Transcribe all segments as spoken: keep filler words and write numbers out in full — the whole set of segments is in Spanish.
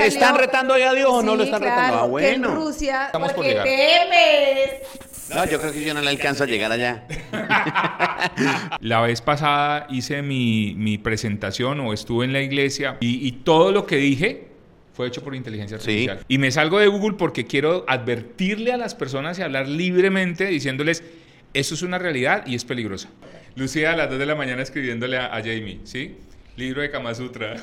salió... ¿Están retando ya a Dios o no Sí, lo están claro, retando? Ah, que en bueno. Rusia, Estamos por porque llegar. temes. No, yo creo que yo no le alcanzo a llegar allá. La vez pasada hice mi, mi presentación o estuve en la iglesia y, y todo lo que dije fue hecho por inteligencia artificial. Sí. Y me salgo de Google porque quiero advertirle a las personas y hablar libremente diciéndoles, eso es una realidad y es peligrosa. Lucía a las dos de la mañana escribiéndole a, a Jamie, ¿sí? Libro de Kama Sutra.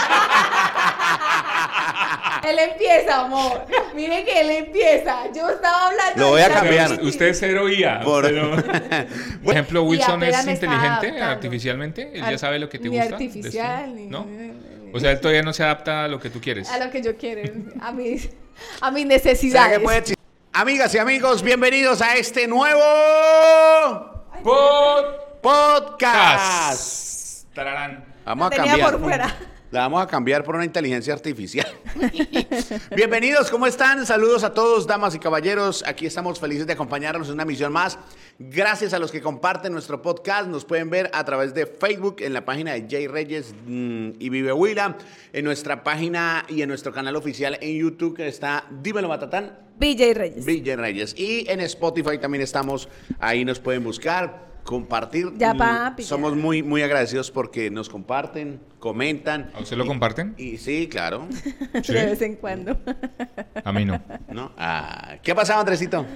Él empieza, amor. Mire que él empieza. Yo estaba hablando... Lo voy a de cambiar. ChatGPT. Usted es cero I A. Por- Usted no. Por ejemplo, Y Wilson apenas es me está inteligente adaptando. artificialmente. Él ya Ar- sabe lo que te ni gusta. de artificial, esto, ni- ¿no? ni- ni- O sea, él todavía no se adapta a lo que tú quieres. A lo que yo quiero. A mis, a mis ¿Será necesidades. que puede existir? Amigas y amigos, bienvenidos a este nuevo Podcast. podcast. Tararán. Vamos a Tenía cambiar. por fuera. La vamos a cambiar por una inteligencia artificial. Bienvenidos, ¿cómo están? Saludos a todos, damas y caballeros. Aquí estamos felices de acompañarnos en una misión más. Gracias a los que comparten nuestro podcast. Nos pueden ver a través de Facebook, en la página de Jay Reyes mmm, y Vive Huila, en nuestra página y en nuestro canal oficial en YouTube, que está Dímelo Matatán, B J Reyes. B J Reyes. Y en Spotify también estamos, ahí nos pueden buscar, compartir. Ya, Mm, papi, ya. Somos muy, muy agradecidos porque nos comparten, comentan. ¿A usted lo Y- comparten? Y sí, claro. Sí. De vez en cuando. A mí no. ¿No? Ah, ¿qué ha pasado, Andresito?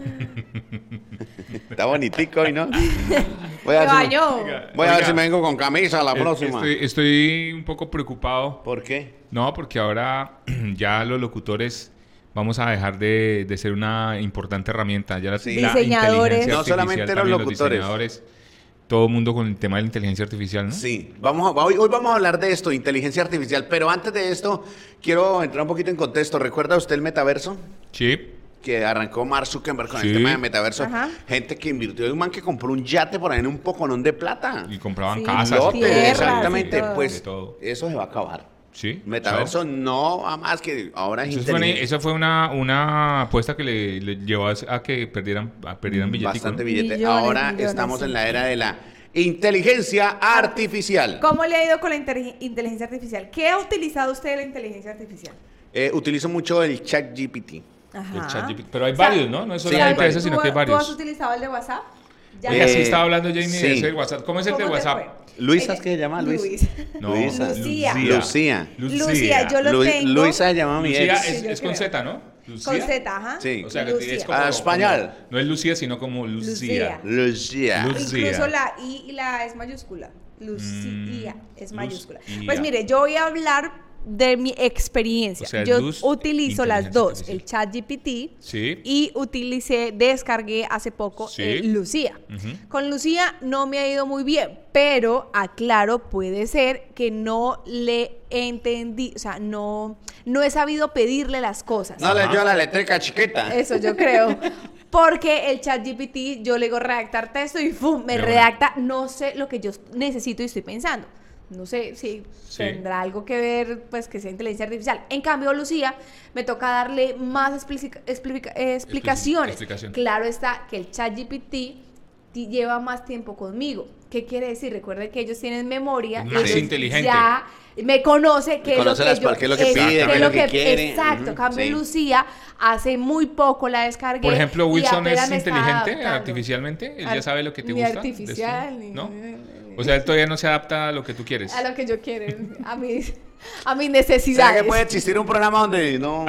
Está bonitico hoy, ¿no? Voy a Me ver, si, bañó. voy a ver Oiga, si me vengo con camisa la eh, próxima. Estoy, estoy un poco preocupado. ¿Por qué? No, porque ahora ya los locutores vamos a dejar de, de ser una importante herramienta. Ya la, Sí. la Diseñadores. inteligencia No solamente artificial los también, locutores. diseñadores, todo el mundo con el tema de la inteligencia artificial, ¿no? Sí, vamos a- hoy, hoy vamos a hablar de esto, inteligencia artificial. Pero antes de esto, quiero entrar un poquito en contexto. ¿Recuerda usted el metaverso? Sí. Que arrancó Mark Zuckerberg con Sí. el tema de metaverso. Ajá. Gente que invirtió. Hay un man que compró un yate por ahí en un poconón de plata. Y compraban Sí, casas. Lote, y todo. tierras, exactamente. y todo. Pues De todo. eso se va a acabar. Sí. Metaverso chao. no va más que ahora es Eso fue, una, inteligente. eso fue una, una apuesta que le, le llevó a, a que perdieran, a perdieran billetico. Bastante ¿no? billete. Millones, Ahora millones, estamos sí. en la era de la inteligencia artificial. ¿Cómo le ha ido con la intelig- inteligencia artificial? ¿Qué ha utilizado usted de la inteligencia artificial? Eh, utilizo mucho el chat G P T. Ajá. El ChatGPT. Pero hay O sea, varios, ¿no? No es sí, solamente hay eso, varios. sino ¿Tú- que hay ¿Tú has varios. utilizado el de WhatsApp? Ya. Oiga, sí Eh, estaba hablando Jamie sí. de ese WhatsApp. ¿Cómo es el de ¿Cómo te WhatsApp? fue? Luis, Eh, ¿sabes qué se llama Luis? Luis. No, Luisa. Lucía. Lucía. Lucía, yo lo Lu- tengo. Luisa se llama mi Lucía ex. Sí, es, yo es con creo. Z, ¿no? Lucía. Con Z, ajá. Sí. O sea, que Lucía. es como, Ah, español. como- no es Lucía, sino como Lucía. Lucía. Lucía. Luz- Incluso Lucía. la I y la A es mayúscula. Lucía Mm, es Luz- mayúscula. Ia. Pues mire, yo voy a hablar de mi experiencia. O sea, yo luz, utilizo las inteligencia dos, artificial. el chat G P T Sí. y utilicé, descargué hace poco Sí. el Lucía. Ujú. Con Lucía no me ha ido muy bien, pero aclaro, puede ser que no le entendí, o sea, no, no he sabido pedirle las cosas. No leyó la letrica chiquita. Eso yo creo. Porque el chat G P T, yo le digo redactar texto y ¡fum! Me De una. redacta, no sé lo que yo necesito y estoy pensando. No sé si Sí. tendrá algo que ver, pues, que sea inteligencia artificial. En cambio, Lucía, me toca darle más explica- explica- eh, explicaciones. explicación. Claro está que el chat G P T ti- lleva más tiempo conmigo. ¿Qué quiere decir? Recuerde que ellos tienen memoria. Más ellos inteligente. Ya me conoce qué es lo Conoce que las- yo... qué es lo que pide, qué qué es lo que quiere. Exacto. Ujú, Cambio sí. Lucía, hace muy poco la descargué. Por ejemplo, y Wilson apenas es me está inteligente adaptando. artificialmente. Él ya Ar- sabe lo que te ni gusta. de artificial, esto, ni- ¿no? ni- ni- O sea, él todavía no se adapta a lo que tú quieres. A lo que yo quiero, a mis, a mis ¿Será necesidades. que puede existir un programa donde no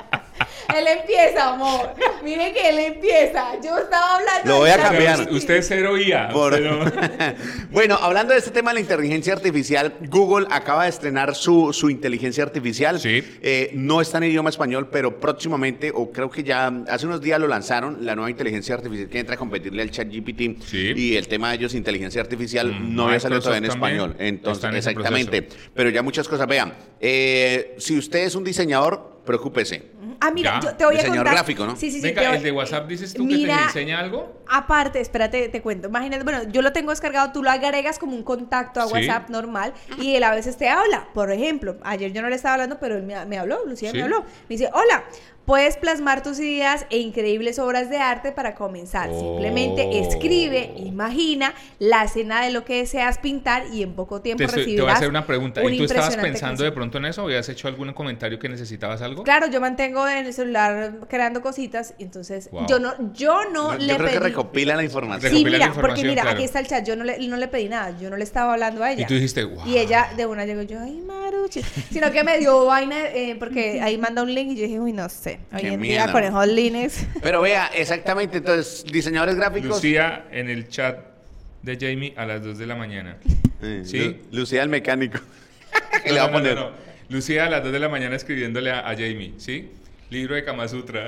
Él empieza, amor. Mire que él empieza. Yo estaba hablando. Lo voy del a chat cambiar. G P T. Usted es cero I A. Por- usted no- Bueno, hablando de este tema de la inteligencia artificial, Google acaba de estrenar su, su inteligencia artificial. Sí. Eh, no está en idioma español, pero próximamente, o creo que ya hace unos días lo lanzaron, la nueva inteligencia artificial que entra a competirle al chat G P T. Sí. Y el tema de ellos, inteligencia artificial, Mm, no había salido Microsoft todavía en también español. Entonces, está en ese exactamente. proceso. Pero ya muchas cosas. Vean, eh, si usted es un diseñador, preocúpese. Ah, mira, Ya. yo te voy a Diseñador contar. gráfico, ¿no? Sí, sí, sí. Venga, te voy- el de WhatsApp dices tú que Mira, te enseña algo. Aparte, espérate, te cuento. Imagínate, bueno, yo lo tengo descargado, tú lo agregas como un contacto a Sí. WhatsApp normal y él a veces te habla. Por ejemplo, ayer yo no le estaba hablando, pero él me, me habló, Lucía Sí. me habló. Me dice, hola, puedes plasmar tus ideas e increíbles obras de arte para comenzar. Oh. Simplemente escribe, imagina la escena de lo que deseas pintar y en poco tiempo Te, estoy- recibirás te voy a hacer una pregunta. un ¿Y tú estabas impresionante pensando de consejo. pronto en eso? ¿Habías hecho algún comentario que necesitabas algo? Claro, yo mantengo en el celular creando cositas, y entonces Wow. yo no, yo no No, le yo creo pedí. que recopila la información. Sí, Recopila la mira, porque información, mira, claro. aquí está el chat, yo no le, no le pedí nada, yo no le estaba hablando a ella. Y tú dijiste, wow. Y ella de una llegó yo, ay, Maruchi. Sino que me dio vaina, eh, porque ahí manda un link y yo dije, uy, no sé. Hoy Qué en miedo. día con esos links. Pero vea, exactamente, entonces, diseñadores gráficos. Lucía en el chat de Jamie a las dos de la mañana. Eh, Sí. Lu- Lucía el mecánico. ¿Qué No, le va a no, no, poner? no, no. Lucía a las dos de la mañana escribiéndole a, a Jamie, ¿sí? Libro de Kama Sutra.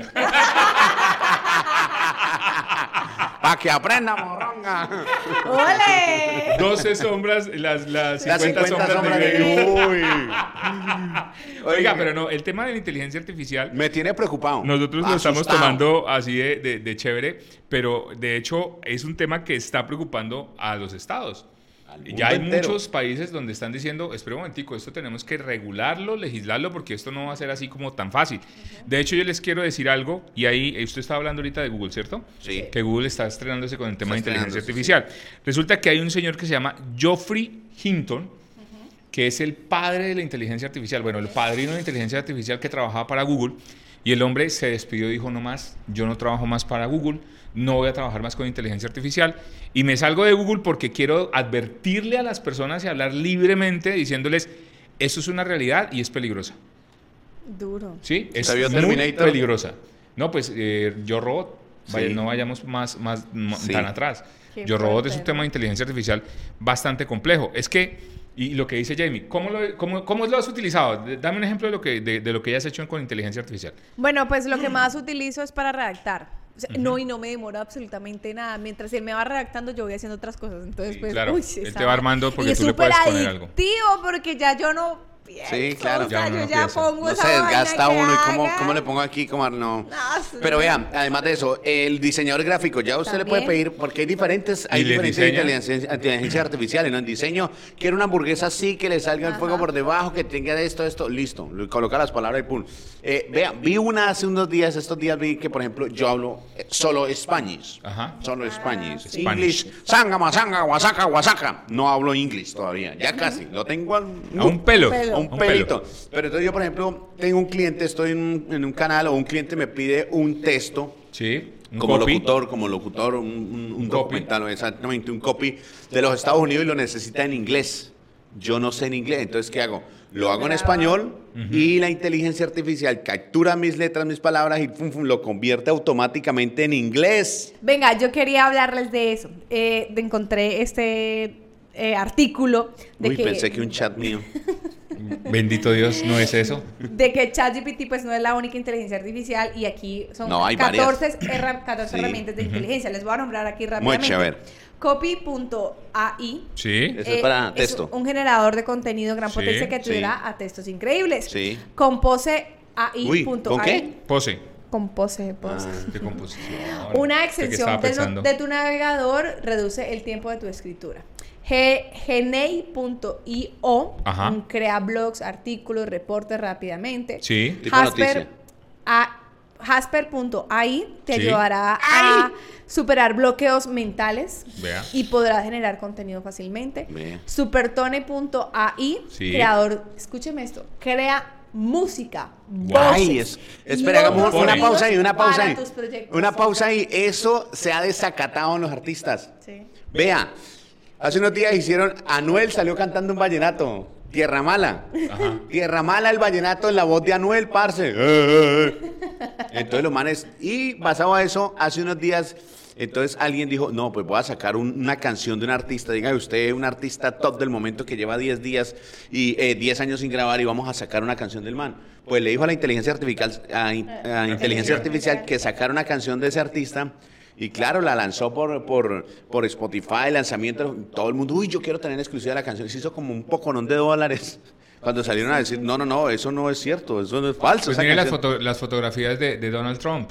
Para que aprenda, moronga. ¡Ole! doce sombras, las, las Las cincuenta, cincuenta sombras, de de Grey. Uy. Oiga, pero no, el tema de la inteligencia artificial, Me tiene preocupado. nosotros lo estamos Asustado. tomando así de, de- de chévere, pero de hecho es un tema que está preocupando a los estados. Al Ya hay mundo entero. muchos países donde están diciendo, espera un momentico, esto tenemos que regularlo, legislarlo, porque esto no va a ser así como tan fácil. De hecho, yo les quiero decir algo, y ahí usted estaba hablando ahorita de Google, ¿cierto? Sí. Que Google está estrenándose con el tema de Está inteligencia estrenándose, artificial. Resulta que hay un señor que se llama Geoffrey Hinton, que es el padre de la inteligencia artificial, bueno, el padrino de la inteligencia artificial que trabajaba para Google, y el hombre se despidió y dijo, no más, yo no trabajo más para Google, no voy a trabajar más con inteligencia artificial, y me salgo de Google porque quiero advertirle a las personas y hablar libremente diciéndoles, esto es una realidad y es peligrosa, Duro. ¿sí? Es ¿Se vio muy Terminator? peligrosa. No, pues eh, Yo Robot, vaya, Sí. no vayamos más, más ma- Sí. tan atrás. Qué Yo Robot es un fuerte, tema ¿no? de inteligencia artificial bastante complejo. Es que, y lo que dice Jamie, ¿cómo lo, cómo, cómo lo has utilizado? Dame un ejemplo de lo que, de, de lo que ya has hecho con inteligencia artificial. Bueno, pues lo que más utilizo es para redactar. O sea, no, y no me demora absolutamente nada. Mientras él me va redactando, yo voy haciendo otras cosas. Entonces, Sí, pues, claro. uy, Él esa te va armando porque y es tú le puedes súper poner algo. adictivo porque ya yo no pienso. Sí, claro. O sea, Ya uno yo no ya piensa. pongo No esa se vaina desgasta que uno y cómo, haga. cómo le pongo aquí, cómo no. No, Pero vean, además de eso, el diseñador gráfico, ya usted le puede También. pedir, porque hay diferentes, hay ¿Y le diferentes diseña? inteligencia, inteligencia artificiales, ¿no? En diseño, quiero una hamburguesa así, que le salga el fuego Ajá. por debajo, que tenga de esto, esto, listo. Le coloca las palabras y pum. Eh, vean, vi una hace unos días, estos días vi que, por ejemplo, yo hablo eh, solo Spanish. Ajá. Solo Spanish. sí. English, sanga, masanga, guasaca, guasaca. No hablo inglés todavía, ya casi. Lo tengo al- A un pelo. pelo. a un A un pelito. Pero entonces yo, por ejemplo, tengo un cliente, estoy en un, en un canal o un cliente me pide un texto Sí. Un como copy. locutor, como locutor, un, un- un Un documental, exactamente, un copy de los Estados Unidos y lo necesita en inglés. Yo no sé en inglés, entonces ¿qué hago? Lo hago en español y la inteligencia artificial captura mis letras, mis palabras y fum, fum, lo convierte automáticamente en inglés. Venga, yo quería hablarles de eso. Eh, de- encontré este eh, artículo de Uy, que pensé que un chat mío. Bendito Dios, ¿no es eso? de que ChatGPT pues no es la única inteligencia artificial y aquí son No, hay catorce, herra- catorce Sí. herramientas de inteligencia. Les voy a nombrar aquí Muy rápidamente. chévere. Copy punto A I. Sí. Eso es para texto. un generador de contenido de gran Sí, potencia que ayudará sí. a textos increíbles. Sí. Compose Uy, A I. ¿con qué? Pose. Compose, pose. Ah. De composición. Una ¿De qué extensión estaba de, no- pensando? de tu navegador reduce el tiempo de tu escritura. Ge- Genei punto i o Ajá. mm, crea blogs, artículos, reportes rápidamente. Sí. Tipo Jasper, noticia. a, Jasper punto a i te Sí. ayudará a superar bloqueos mentales Vea. y podrás generar contenido fácilmente. Vea. Supertone punto a i, Sí. creador, escúcheme esto, crea música, Ay, voces es, y espera, hagamos otros una sonidos pausa ahí, una pausa para ahí. tus proyectos. Una pausa ahí. Eso se ha desacatado en los artistas. Sí. Vea, hace unos días hicieron, Anuel salió cantando un vallenato, Tierra Mala. Ajá. Tierra Mala, el vallenato en la voz de Anuel, parce. Eh, eh, eh. Entonces los manes, y basado a eso, hace unos días, entonces alguien dijo, no, pues voy a sacar un- una canción de un artista, diga usted, un artista top del momento que lleva diez días y eh, diez años sin grabar y vamos a sacar una canción del man. Pues le dijo a la inteligencia artificial, a, in- a inteligencia artificial que sacara una canción de ese artista. Y claro, la lanzó por, por, por Spotify, lanzamiento, todo el mundo, uy, yo quiero tener exclusiva la canción. Se hizo como un poconón de dólares cuando salieron a decir, no, no, no, eso no es cierto, eso no es falso. Pues esa miren las, canción". foto- las fotografías de, de Donald Trump,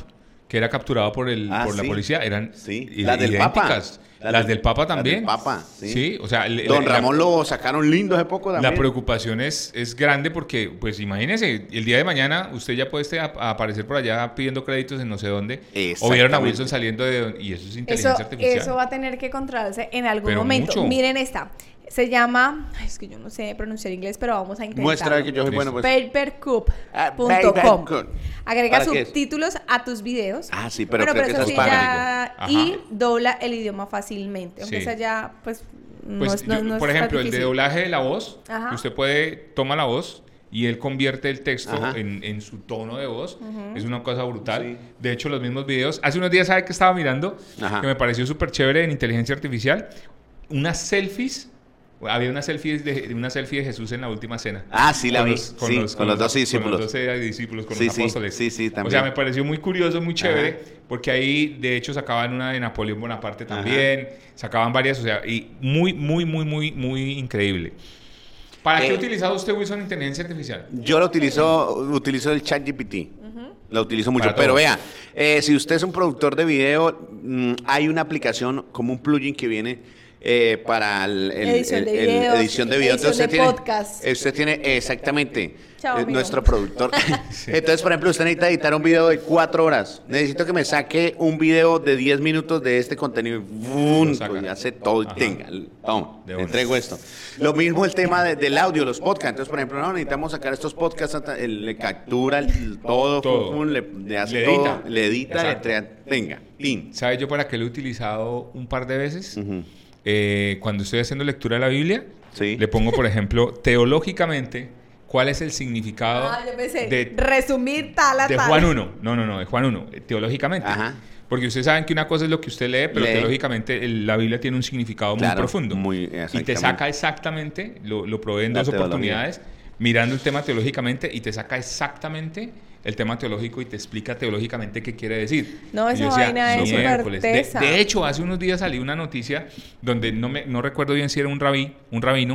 que era capturado por, el, Ah, por la sí. policía, eran Sí. i- Las del Papa. idénticas. Las Las del- del Papa las también. del Papa, sí. Sí, o sea, le- Don la- Ramón lo sacaron lindo hace poco también. La preocupación es, es grande porque, pues imagínese, el día de mañana usted ya puede este, a- a aparecer por allá pidiendo créditos en no sé dónde. O vieron a Exactamente. Wilson saliendo de... Y eso es inteligencia Eso, artificial. eso va a tener que controlarse en algún Pero momento. mucho. Miren esta. Se llama, ay, es que yo no sé pronunciar inglés, pero vamos a intentarlo. Muestra que yo soy bueno, Listo. pues. papercup Ah, punto com. Papercup. Agrega ¿Para qué es? subtítulos a tus videos. Ah, sí, pero Bueno, creo que eso eso sí es paga, ya- Ajá. y dobla el idioma fácilmente. Aunque Sí. esa ya, pues, no Pues, es, no- yo, no es por tan ejemplo, el de difícil. doblaje de la voz, Ajá. que usted puede, toma la voz y él convierte el texto Ajá. en, en su tono de voz. Es una cosa brutal. Sí. De hecho, los mismos videos. Hace unos días, ¿sabe qué estaba mirando? Ajá. Que me pareció súper chévere en inteligencia artificial. Unas selfies. Había una selfie de, una selfie de Jesús en la última cena. Ah, sí, la Con vi. los- con Sí, los- con los dos Con discípulos. los doce discípulos, con Sí, los sí, apóstoles. sí, sí, también. O sea, me pareció muy curioso, muy chévere, Ajá. porque ahí, de hecho, sacaban una de Napoleón Bonaparte también, sacaban varias, o sea, y muy, muy, muy, muy, muy increíble. ¿Para qué Eh, ha utilizado usted, Wilson, inteligencia artificial? Yo lo utilizo, utilizo el ChatGPT. Lo utilizo mucho. Para Pero todo. vea, eh, si usted es un productor de video, mm, hay una aplicación como un plugin que viene eh, para el, el- Edición de el- el- videos, edición de video. edición Entonces, de usted tiene, podcast. Usted tiene exactamente Chao, eh, amigo. nuestro productor. Entonces, por ejemplo, usted necesita editar un video de cuatro horas. Necesito que me saque un video de diez minutos de este contenido. Y ¡bum! Lo saca. Pues, hace todo y Ajá. tenga. Toma, De le una. entrego esto. Lo mismo el tema de- del audio, los podcasts. Entonces, por ejemplo, no necesitamos sacar estos podcasts, hasta- él le captura el- todo, Todo. pum, pum, le, le hace Le todo, edita. le edita, le Exacto. entrega, tenga, tin. ¿Sabe yo para qué lo he utilizado un par de veces? Ujú. Eh, cuando estoy haciendo lectura de la Biblia, Sí. le pongo, por ejemplo, teológicamente, cuál es el significado Ah, yo pensé, de, resumir tal a de tal. Juan uno. No, no, no, de Juan uno, eh, teológicamente. Ajá. Porque ustedes saben que una cosa es lo que usted lee, pero Lee. teológicamente el- la Biblia tiene un significado Claro, muy profundo. muy- y te exactamente. saca exactamente, lo, lo provee en La dos teología. oportunidades, mirando el tema teológicamente, y te saca exactamente el tema teológico y te explica teológicamente qué quiere decir. No, Y esa yo decía, vaina es súper "Miércoles". de, tesa. de hecho, hace unos días salió una noticia donde no, me, no recuerdo bien si era un rabí, un rabino,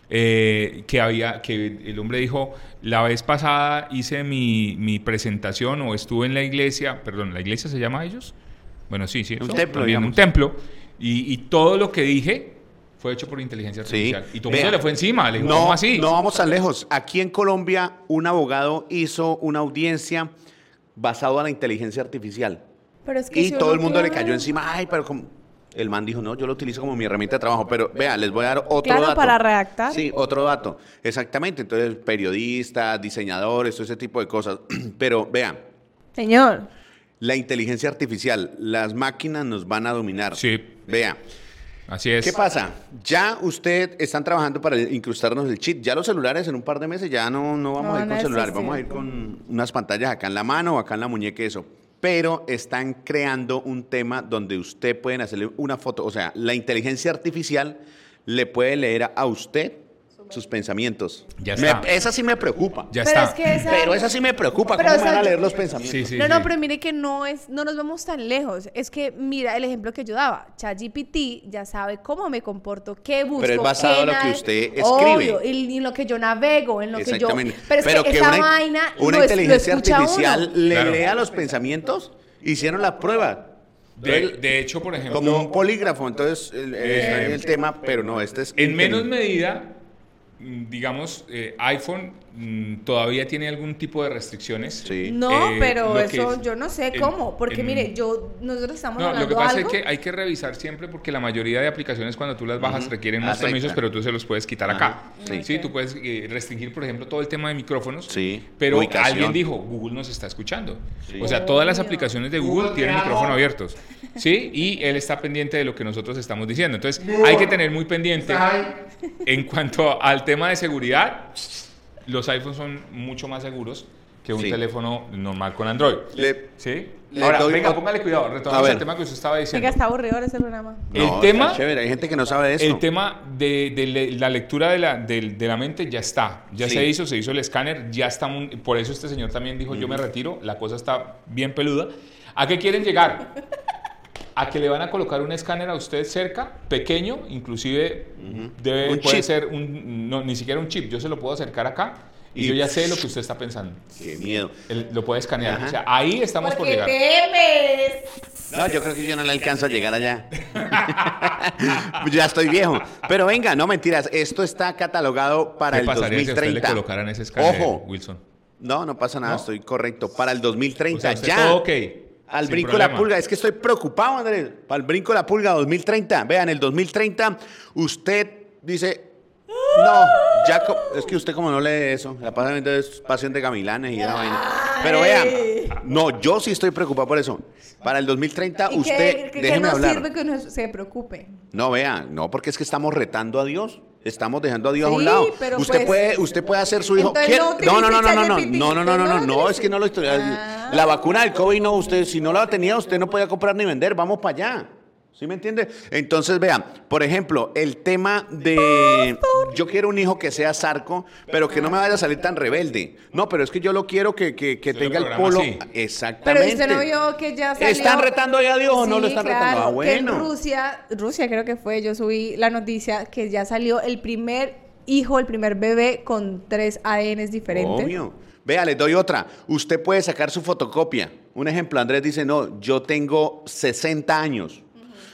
eh, que había, que el hombre dijo, la vez pasada hice mi, mi presentación o estuve en la iglesia, perdón, ¿la iglesia se llama a ellos? Bueno, sí, sí. Un eso, templo, también, digamos. un templo. Y, y todo lo que dije fue hecho por inteligencia Sí. artificial. Y todo el mundo Vea, le fue encima, le dijo, no, ¿cómo así? No vamos tan lejos. Aquí en Colombia, un abogado hizo una audiencia basado en la inteligencia artificial. Pero es que Y si todo uno el mundo le quiere- cayó encima. Ay, pero como... El man dijo, no, yo lo utilizo como mi herramienta de trabajo. Pero vea, les voy a dar otro Claro, dato. para redactar. Sí, otro dato. Exactamente. Entonces, periodistas, diseñadores, todo ese tipo de cosas. Pero vea, Señor, la inteligencia artificial, las máquinas nos van a dominar. Sí. Vea, Así es. ¿qué pasa? Ya usted están trabajando para incrustarnos el chip. Ya los celulares en un par de meses ya no, no vamos No a ir con van a celulares, existir. vamos a ir con unas pantallas acá en la mano o acá en la muñeca, eso. Pero están creando un tema donde usted puede hacerle una foto, o sea, la inteligencia artificial le puede leer a usted sus pensamientos. Ya Me- está. esa sí me preocupa. Ya pero está. es que esa... Pero esa sí me preocupa, Pero, ¿cómo o me sea, van a leer yo- los pensamientos? Sí, sí, no, sí. no, pero mire que no es, no nos vamos tan lejos. Es que mira el ejemplo que yo daba. ChatGPT ya sabe cómo me comporto, qué busco. Pero es basado qué en lo que nave- usted escribe. Obvio, y, y en lo que yo navego, en lo que yo. Exactamente. Pero es que, esa una, vaina una lo es- lo inteligencia escucha artificial uno. le Claro. lea los pensamientos, hicieron la prueba. De, de hecho, por ejemplo, Como un polígrafo, entonces el, Eh, el- el tema, pero no, este es... en menos inteligencia. medida, mm, digamos, eh, iPhone mm, todavía tiene algún tipo de restricciones. Sí. No, Eh, pero lo que eso es- yo no sé en- cómo. Porque en- mire, yo nosotros estamos No, hablando lo que pasa algo. es que hay que revisar siempre porque la mayoría de aplicaciones cuando tú las bajas Ujú. requieren unos Acepta. permisos, pero tú se los puedes quitar Ajá. acá. Sí. Sí, tú puedes eh, restringir, por ejemplo, todo el tema de micrófonos. Sí. Pero Ubicación. alguien dijo, Google nos está escuchando. Sí. O sea, todas las Obvio. aplicaciones de Google Google tienen te amo. micrófono abiertos. Sí, y él está pendiente de lo que nosotros estamos diciendo. Entonces, hay que tener muy pendiente en cuanto al tema de seguridad. Los iPhones son mucho más seguros que un Sí. teléfono normal con Android. Le- ¿Sí? Le Ahora, doy venga, ot- póngale cuidado. A Retomamos ver. el tema que usted estaba diciendo. Venga, está aburrido ese programa. El No, tema- está chévere, hay gente que no sabe de eso. El tema de, de le- la lectura de la, de, de la mente ya está, ya Sí. se hizo, se hizo el escáner, ya está, mun- por eso este señor también dijo, yo me retiro, la cosa está bien peluda. ¿A qué quieren llegar? A que le van a colocar un escáner a usted cerca, pequeño, inclusive debe, Un puede chip. ser un, no, ni siquiera un chip, yo se lo puedo acercar acá Y, y yo ya sé lo que usted está pensando. Qué miedo. Él lo puede escanear. Ajá. O sea, ahí estamos por Porque llegar. temes. No, yo creo que yo no le alcanzo a llegar allá. Ya estoy viejo. Pero venga, no mentiras. Esto está catalogado para ¿Qué el pasaría si a usted le dos mil treinta. colocaran ese escáner, Ojo. Wilson? No, no pasa nada, ¿No? estoy correcto. Para el dos mil treinta, O sea, usted ya. todo ok. Al sin brinco de la problema. pulga. Es que estoy preocupado, Andrés. Para el brinco de la pulga dos mil treinta. Vean, el dos mil treinta, usted dice, no, ya, co- es que usted como no lee eso, la pasa viendo es Pasión de Gavilanes y esa vaina. Pero vean, no, yo sí estoy preocupado por eso. Para el dos mil treinta, ¿Y usted, qué, qué- qué déjeme nos hablar. sirve que uno se preocupe? No, vea, no, porque es que estamos retando a Dios. Estamos dejando a Dios a un Sí, lado. pero Usted pues, puede, usted puede hacer su hijo. entonces ¿Quiere? no No, no, no, no, no, no, utilice no, no, no, no, no, ChatGPT, no, no es que no lo estoy. Ah. La vacuna del COVID no, usted, si no la tenía, usted no podía comprar ni vender. Vamos para allá. ¿Sí me entiende? Entonces, vean, por ejemplo, el tema de yo quiero un hijo que sea zarco, pero que no me vaya a salir tan rebelde. No, pero es que yo lo quiero que, que, que Usted lo tenga el programa polo. así. Exactamente. Pero usted no vio que ya salió... ¿Están retando ya a Dios o no lo Sí, están claro, retando? Ah, que en bueno. Rusia, Rusia creo que fue, yo subí la noticia que ya salió el primer hijo, el primer bebé con tres A D Ns diferentes. Obvio. Vea, les doy otra. Usted puede sacar su fotocopia. Un ejemplo, Andrés dice, no, yo tengo sesenta años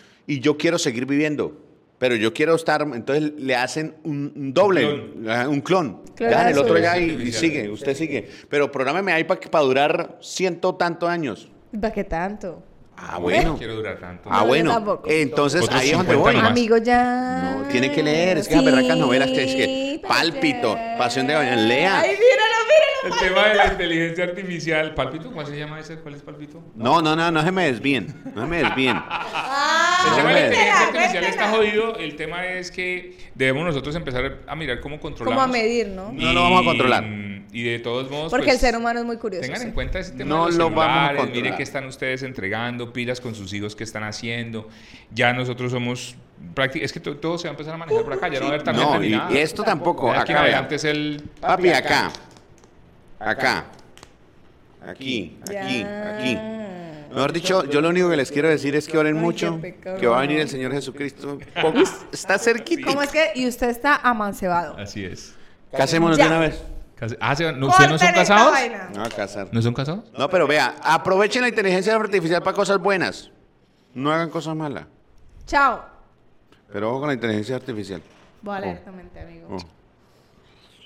y yo quiero seguir viviendo, pero yo quiero estar, entonces le hacen un, un doble, Un ajá, un clon. Clon Dejan el azul. otro ya y, y Artificial. sigue, usted sigue. Pero prográmeme ahí para durar ciento tantos años. ¿Para qué tanto? Ah, No bueno. quiero durar tanto. Ah, No, yo bueno. tampoco. Entonces Otros ahí es donde cincuenta voy. nomás. Amigo, ya... No, tiene que leer, es que esas berracas novelas que es que Sí, Pálpito, porque- Pasión de Gavilanes, lea. Ay, míralo, míralo. El tema de la inteligencia artificial. ¿Pálpito? ¿Cómo se llama ese? ¿Cuál es Pálpito? No, no, no, no se me desvíen, no se me desvíen. Ah, El tema de la Hombre. inteligencia cuéntela, artificial está cuéntela. jodido. El tema es que debemos nosotros empezar a mirar cómo controlamos. Cómo a medir, ¿no? No lo vamos a controlar. Y de todos modos, Porque pues, el ser humano es muy curioso. tengan sí. en cuenta ese tema No de los lo vamos a celulares, controlar. mire qué están ustedes entregando, pilas con sus hijos que están haciendo. Ya nosotros somos prácticamente, es que to- todo se va a empezar a manejar por acá, ya no va a haber tarjeta No, ni y, nada. y esto tampoco. Aquí Acá, vea. antes el Papi, acá. Acá. Aquí, aquí, Ya. aquí. Mejor dicho, yo lo único que les quiero decir es que oren Ay, mucho, qué pecado. que va a venir el Señor Jesucristo. Poco- Está cerquita. ¿Cómo es que? Y usted está amancebado. así es. Casémonos Ya. de una vez. Casi- Ah, ¿se- no, ¿ustedes no son Corten esta casados? vaina. No a casar. ¿No son casados? No, pero vea, aprovechen la inteligencia artificial para cosas buenas. No hagan cosas malas. Chao. Pero ojo con la inteligencia artificial. Voy alertamente, amigo. Oh.